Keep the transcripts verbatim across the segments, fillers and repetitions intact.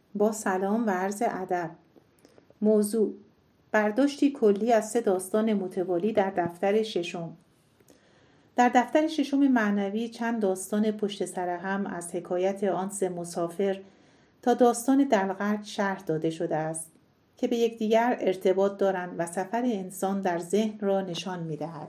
با سلام و عرض ادب. موضوع: برداشتی کلی از سه داستان متوالی در دفتر ششم. در دفتر ششم معنوی چند داستان پشت سر هم از حکایت آن سه مسافر تا داستان دلقرد شرح داده شده است که به یکدیگر ارتباط دارند و سفر انسان در ذهن را نشان می‌دهد.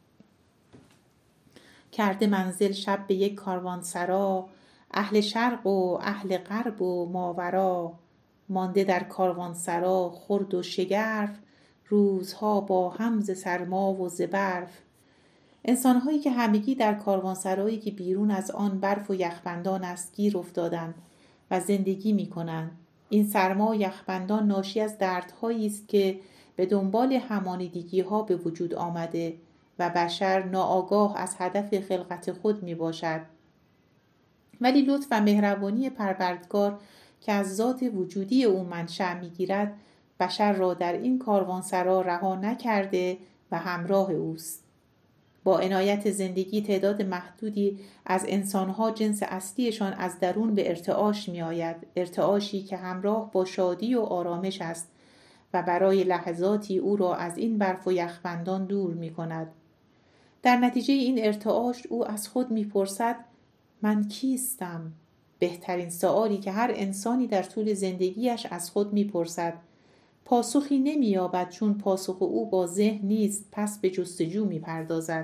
کرده منزل شب به یک کاروانسرا، اهل شرق و اهل غرب و ماورا. مانده در کاروانسرا خرد و شگرف، روزها با هم ز سرما و ز برف. انسان‌هایی که همگی در کاروانسرایی که بیرون از آن برف و یخبندان است گیر افتادند و زندگی می‌کنند. این سرما و یخبندان ناشی از دردهایی است که به دنبال همانیدگی‌ها به وجود آمده و بشر ناآگاه از هدف خلقت خود می باشد. ولی لطف و مهربانی پروردگار که از ذات وجودی او منشأ می گیرد، بشر را در این کاروانسرا رها نکرده و همراه اوست. با عنایت زندگی تعداد محدودی از انسانها جنس اصلیشان از درون به ارتعاش می آید، ارتعاشی که همراه با شادی و آرامش است و برای لحظاتی او را از این برف و یخبندان دور می کند. در نتیجه این ارتعاش او از خود می‌پرسد: من کیستم؟ بهترین سؤالی که هر انسانی در طول زندگیش از خود می‌پرسد. پاسخی نمی‌یابد چون پاسخ او با ذهن نیست، پس به جستجو می‌پردازد.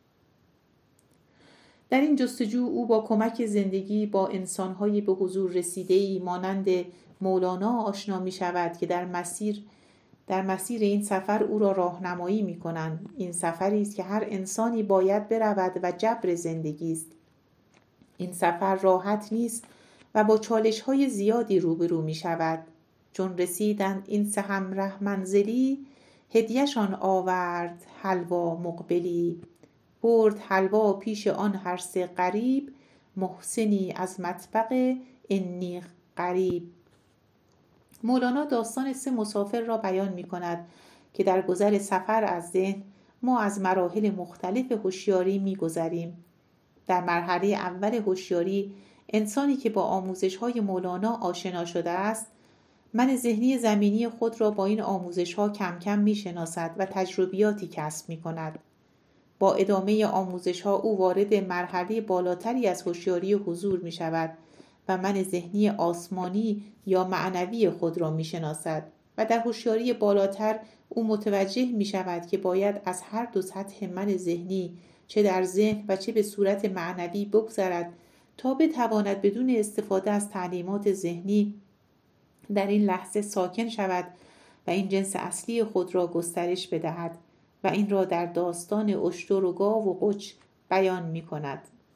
در این جستجو او با کمک زندگی با انسان‌های به حضور رسیده‌ای مانند مولانا آشنا می‌شود که در مسیر در مسیر این سفر او را راهنمایی می‌کنند. این سفری است که هر انسانی باید برود و جبر زندگی است. این سفر راحت نیست و با چالش‌های زیادی روبرو می‌شود. چون رسیدند این سه همره منزلی، هدیه‌شان آورد حلوا مقبلی. برد حلوا پیش آن هر سه غریب، محسنی از مطبق انی غریب. مولانا داستان سه مسافر را بیان می کند که در گذر سفر از ذهن ما از مراحل مختلف هوشیاری می گذریم. در مرحله اول هوشیاری انسانی که با آموزش‌های مولانا آشنا شده است، من ذهنی زمینی خود را با این آموزش‌ها کم کم می شناسد و تجربیاتی کسب می کند. با ادامه آموزش‌ها او وارد مرحله بالاتری از هوشیاری حضور می شود و من ذهنی آسمانی یا معنوی خود را می شناسد و در هوشیاری بالاتر او متوجه می شود که باید از هر دو سطح من ذهنی چه در ذهن و چه به صورت معنوی بگذرد تا بتواند بدون استفاده از تعلیمات ذهنی در این لحظه ساکن شود و این جنس اصلی خود را گسترش بدهد و این را در داستان اشتر و گاو و قوچ بیان می کند.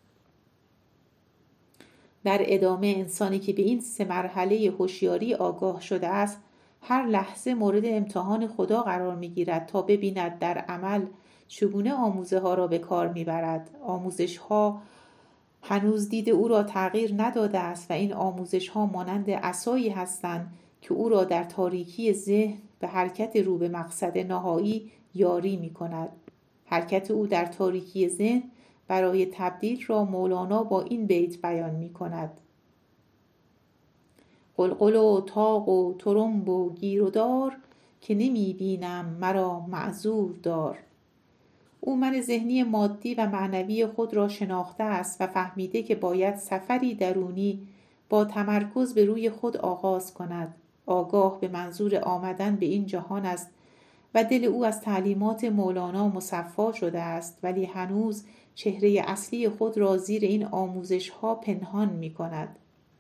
در ادامه انسانی که به این سه مرحله هوشیاری آگاه شده است، هر لحظه مورد امتحان خدا قرار می گیرد تا ببیند در عمل چگونه آموزه ها را به کار می برد. آموزش ها هنوز دید او را تغییر نداده است و این آموزش ها مانند عصایی هستند که او را در تاریکی ذهن به حرکت رو به مقصد نهایی یاری می کند. حرکت او در تاریکی ذهن برای تبدیل را مولانا با این بیت بیان می کند: قلقل و طاق و ترنب و گیر و دار، که نمی بینم مرا معذور دار. او من ذهنی مادی و معنوی خود را شناخته است و فهمیده که باید سفری درونی با تمرکز به روی خود آغاز کند. آگاه به منظور آمدن به این جهان است و دل او از تعلیمات مولانا مصفا شده است، ولی هنوز چهره اصلی خود را زیر این آموزش ها پنهان می کند.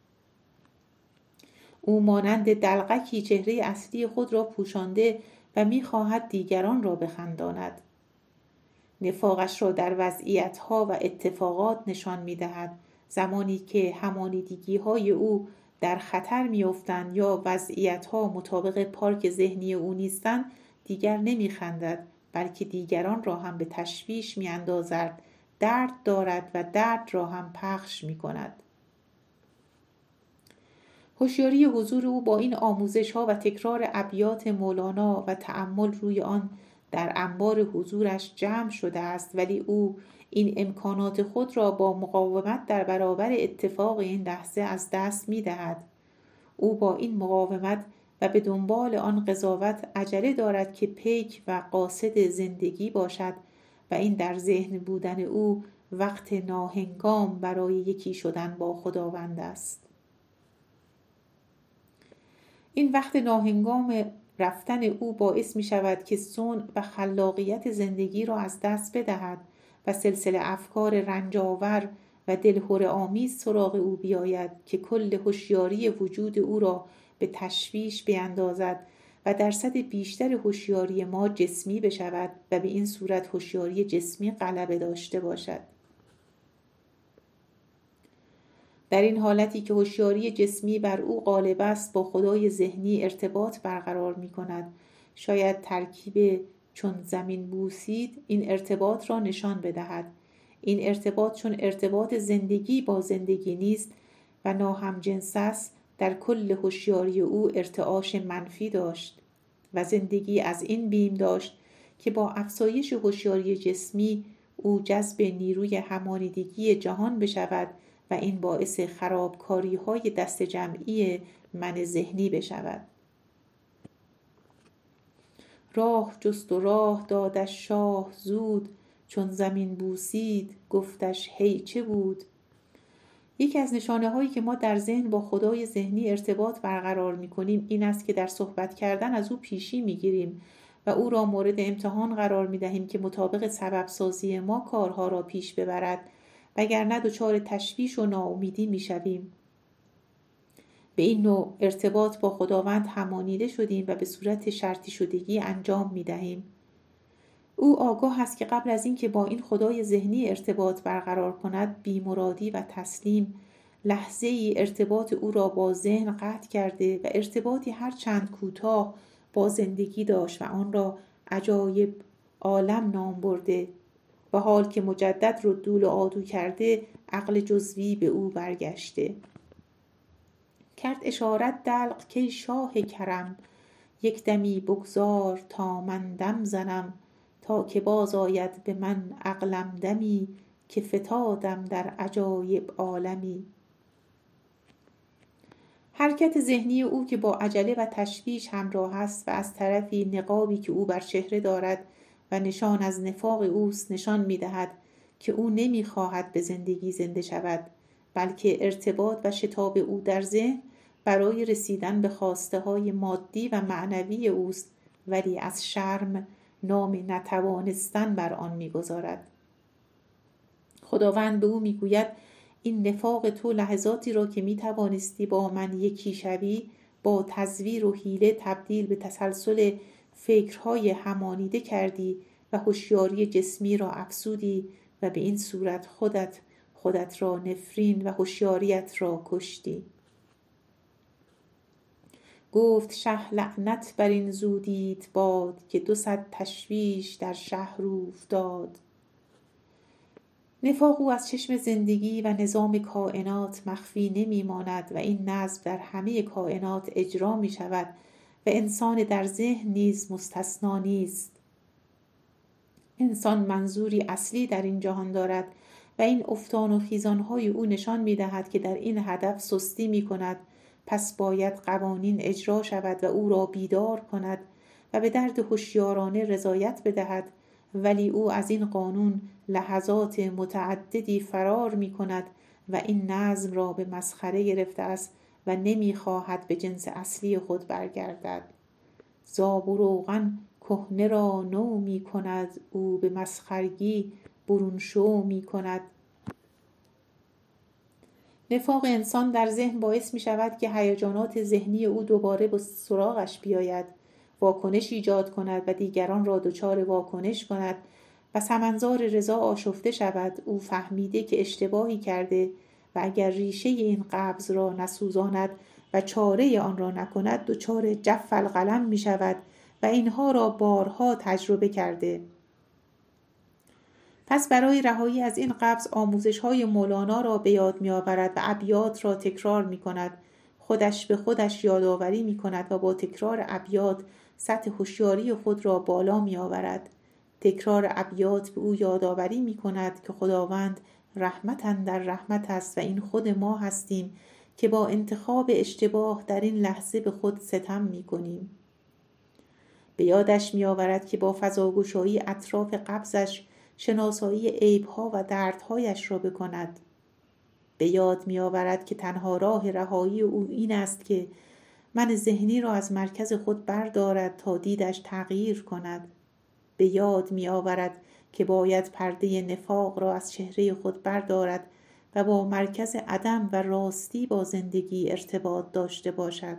او مانند دلقکی چهره اصلی خود را پوشانده و می خواهد دیگران را بخنداند. نفاقش را در وضعیت ها و اتفاقات نشان می دهد. زمانی که همانیدگی های او در خطر می افتند یا وضعیت ها مطابق پارک ذهنی او نیستند، دیگر نمی خندد، بلکه دیگران را هم به تشویش می اندازد. درد دارد و درد را هم پخش می کند. هوشیاری حضور او با این آموزش ها و تکرار ابیات مولانا و تأمل روی آن در انبار حضورش جمع شده است، ولی او این امکانات خود را با مقاومت در برابر اتفاق این لحظه از دست می دهد. او با این مقاومت و به دنبال آن قضاوت عجله دارد که پیک و قاصد زندگی باشد و این در ذهن بودن او وقت ناهنگام برای یکی شدن با خداوند است. این وقت ناهنگام رفتن او باعث می شود که صنع و خلاقیت زندگی را از دست بدهد و سلسله افکار رنجاور و دلهره آمیز سراغ او بیاید که کل هوشیاری وجود او را به تشویش بیندازد و درصد بیشتر هوشیاری ما جسمی بشود و به این صورت هوشیاری جسمی غلبه داشته باشد. در این حالتی که هوشیاری جسمی بر او غالب است، با خدای ذهنی ارتباط برقرار می کند. شاید ترکیب چون زمین بوسید این ارتباط را نشان بدهد. این ارتباط چون ارتباط زندگی با زندگی نیست و ناهمجنس است، در کل هوشیاری او ارتعاش منفی داشت و زندگی از این بیم داشت که با افزایش هوشیاری جسمی او جذب نیروی همانیدگی جهان بشود و این باعث خرابکاری های دست جمعی من ذهنی بشود. راه جست و راه دادش شاه زود، چون زمین بوسید گفتش هی چه بود. یکی از نشانه هایی که ما در ذهن با خدای ذهنی ارتباط برقرار می کنیم این است که در صحبت کردن از او پیشی می گیریم و او را مورد امتحان قرار می دهیم که مطابق سبب سازی ما کارها را پیش ببرد، وگرنه دچار تشویش و ناامیدی می شویم. به این نوع ارتباط با خداوند همانیده شدیم و به صورت شرطی شدگی انجام می دهیم. او آگاه است که قبل از اینکه با این خدای ذهنی ارتباط برقرار کند، بیمرادی و تسلیم لحظه ای ارتباط او را با ذهن قطع کرده و ارتباطی هر چند کوتاه با زندگی داشت و آن را عجایب عالم نام برده و حال که مجدد ردول و عادو کرده عقل جزوی به او برگشته. کرد اشارت دلق که شاه کرم، یک دمی بگذار تا من دم زنم، تا که باز آید به من عقلم دمی، که فتادم در عجایب عالمی. حرکت ذهنی او که با عجله و تشویش همراه است و از طرفی نقابی که او بر چهره دارد و نشان از نفاق اوست نشان می دهد که او نمی خواهد به زندگی زنده شود، بلکه ارتباط و شتاب او در ذهن برای رسیدن به خواسته های مادی و معنوی اوست، ولی از شرم نام نتوانستن بر آن می گذارد. خداوند به او می گوید این نفاق تو لحظاتی را که می توانستی با من یکی شوی با تزویر و حیله تبدیل به تسلسل فکرهای همانیده کردی و هوشیاری جسمی را افسودی و به این صورت خودت خودت را نفرین و هوشیاریت را کشتی. گفت شه لعنت بر این زودیت باد، که دو صد تشویش در شهر اوفتاد. نفاق او از چشم زندگی و نظام کائنات مخفی نمی ماند و این نظم در همه کائنات اجرا می شود و انسان در ذهن نیز مستثنا نیست. انسان منظوری اصلی در این جهان دارد و این افتان و خیزانهای او نشان می دهد که در این هدف سستی می کند، پس باید قوانین اجرا شود و او را بیدار کند و به درد هوشیارانه رضایت بدهد، ولی او از این قانون لحظات متعددی فرار می کند و این نظم را به مسخره گرفته است و نمی خواهد به جنس اصلی خود برگردد. زاب و روغن کهنه را نو می کند، او به مسخرگی برون شو می کند. نفاق انسان در ذهن باعث می شود که هیجانات ذهنی او دوباره به سراغش بیاید، واکنش ایجاد کند و دیگران را دچار واکنش کند و سمنزار رضا آشفته شود. او فهمیده که اشتباهی کرده و اگر ریشه این قبض را نسوزاند و چاره آن را نکند دچار جف القلم می شود و اینها را بارها تجربه کرده. پس برای رهایی از این قبض آموزش‌های مولانا را به یاد می‌آورد و ابیات را تکرار می‌کند. خودش به خودش یادآوری می‌کند و با تکرار ابیات سطح هوشیاری خود را بالا می‌آورد. تکرار ابیات به او یادآوری می‌کند که خداوند رحمت اندر رحمت است و این خود ما هستیم که با انتخاب اشتباه در این لحظه به خود ستم می کنیم. به یادش می آورد که با فضاگشایی اطراف قبضش شناسایی عیبها و دردهایش را بکند. به یاد می آورد که تنها راه رهایی او این است که من ذهنی را از مرکز خود بردارد تا دیدش تغییر کند. به یاد می آورد که باید پرده نفاق را از چهره خود بردارد و با مرکز عدم و راستی با زندگی ارتباط داشته باشد.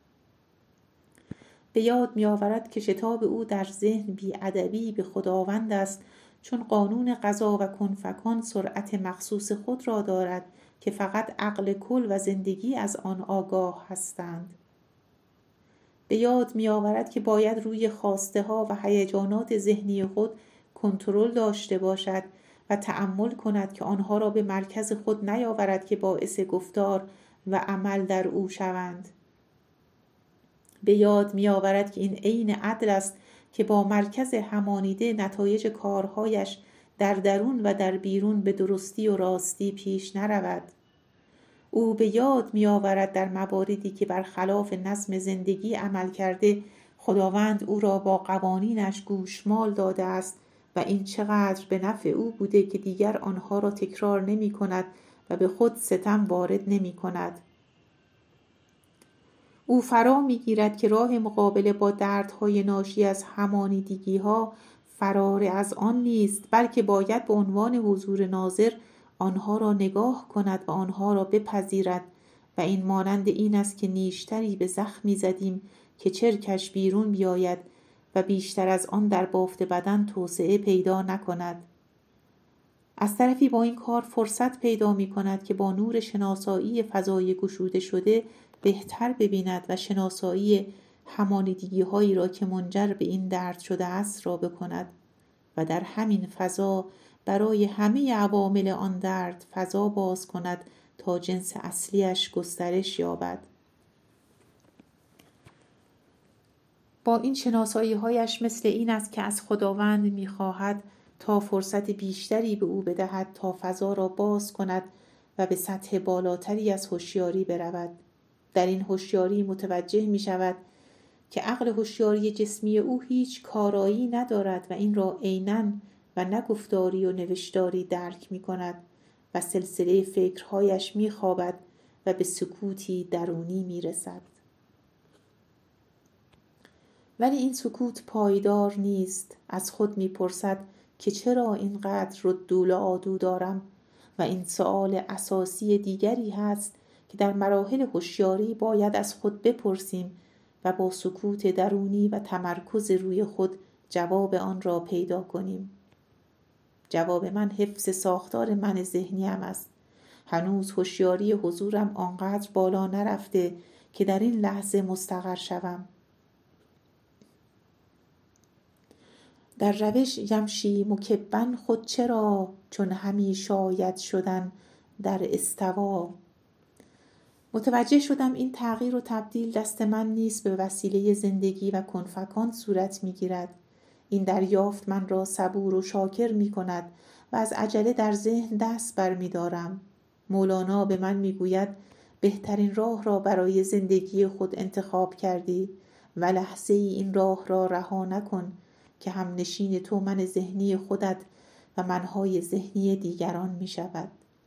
به یاد می آورد که شتاب او در ذهن بی‌ادبی به خداوند است، چون قانون قضا و کن فکان سرعت مخصوص خود را دارد که فقط عقل کل و زندگی از آن آگاه هستند. به یاد می آورد که باید روی خواسته ها و هیجانات ذهنی خود کنترل داشته باشد و تأمل کند که آنها را به مرکز خود نیاورد که باعث گفتار و عمل در او شوند. به یاد می آورد که این عین عدل است که با مرکز همانیده نتایج کارهایش در درون و در بیرون به درستی و راستی پیش نرود. او به یاد می آورد در مواردی که برخلاف نظم زندگی عمل کرده، خداوند او را با قوانینش گوشمال داده است و این چقدر به نفع او بوده که دیگر آنها را تکرار نمی کند و به خود ستم وارد نمی کند. او فرا می گیرد که راه مقابله با دردهای ناشی از همانیدگی ها فرار از آن نیست، بلکه باید به عنوان حضور ناظر آنها را نگاه کند و آنها را بپذیرد و این مانند این است که نیشتری به زخمی زدیم که چرکش بیرون بیاید و بیشتر از آن در بافت بدن توسعه پیدا نکند. از طرفی با این کار فرصت پیدا می کند که با نور شناسایی فضای گشوده شده بهتر ببیند و شناسایی همانیدگی هایی را که منجر به این درد شده است را بکند و در همین فضا برای همه عوامل آن درد فضا باز کند تا جنس اصلیش گسترش یابد. با این شناسایی هایش مثل این است که از خداوند می خواهد تا فرصت بیشتری به او بدهد تا فضا را باز کند و به سطح بالاتری از هوشیاری برود. در این هوشیاری متوجه می شود که عقل هوشیاری جسمی او هیچ کارایی ندارد و این را عیناً و نه گفتاری و نوشتاری درک می کند و سلسله فکرهایش می خوابد و به سکوتی درونی می رسد. ولی این سکوت پایدار نیست. از خود می پرسد که چرا اینقدر ردول و آدو دارم و این سؤال اساسی دیگری هست که در مراحل هوشیاری باید از خود بپرسیم و با سکوت درونی و تمرکز روی خود جواب آن را پیدا کنیم. جواب من حفظ ساختار من ذهنیم است. هنوز هوشیاری حضورم آنقدر بالا نرفته که در این لحظه مستقر شوم. در روش یمشی مکبن خود چرا چون همی شاید شدن در استوا. متوجه شدم این تغییر و تبدیل دست من نیست، به وسیله زندگی و کنفکان صورت می گیرد. این دریافت من را صبور و شاکر می کند و از عجله در ذهن دست بر می دارم. مولانا به من می گوید بهترین راه را برای زندگی خود انتخاب کردی و لحظه ای این راه را رها نکن که هم نشین تو من ذهنی خودت و منهای ذهنی دیگران می شود.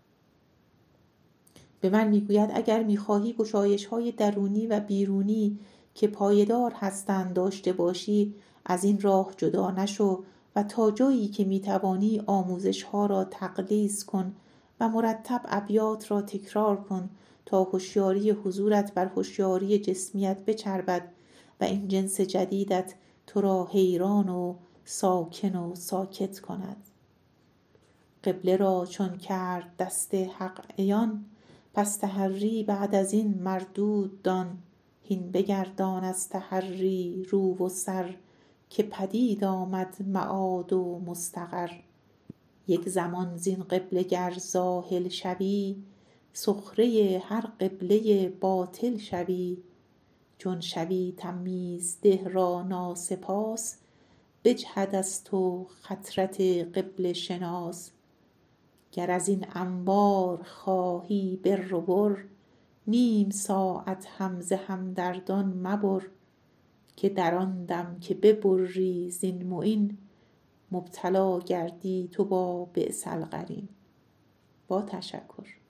به من می گوید اگر می خواهی گشایش های درونی و بیرونی که پایدار هستند داشته باشی، از این راه جدا نشو و تا جایی که می توانی آموزش ها را تقلیص کن و مرتب ابیات را تکرار کن تا هوشیاری حضورت بر هوشیاری جسمیت بچربد و این جنس جدیدت تو را حیران و ساکن و ساکت کند. قبله را چون کرد دست حق عیان، پس تحری بعد از این مردود دان. هین بگردان از تحری رو و سر، که پدید آمد معاد و مستقر. یک زمان زین قبله گر زاحل شوی، سخره هر قبله باطل شوی. چون شوی تمییز ده را ناسپاس، بجهد از تو خطرت قبله شناس. گر از این انبار خواهی بر و بر، نیم ساعت هم ز همدردان مبر، که در آن دم که ببری زین معین، مبتلا گردی تو با بئس القرین. با تشکر.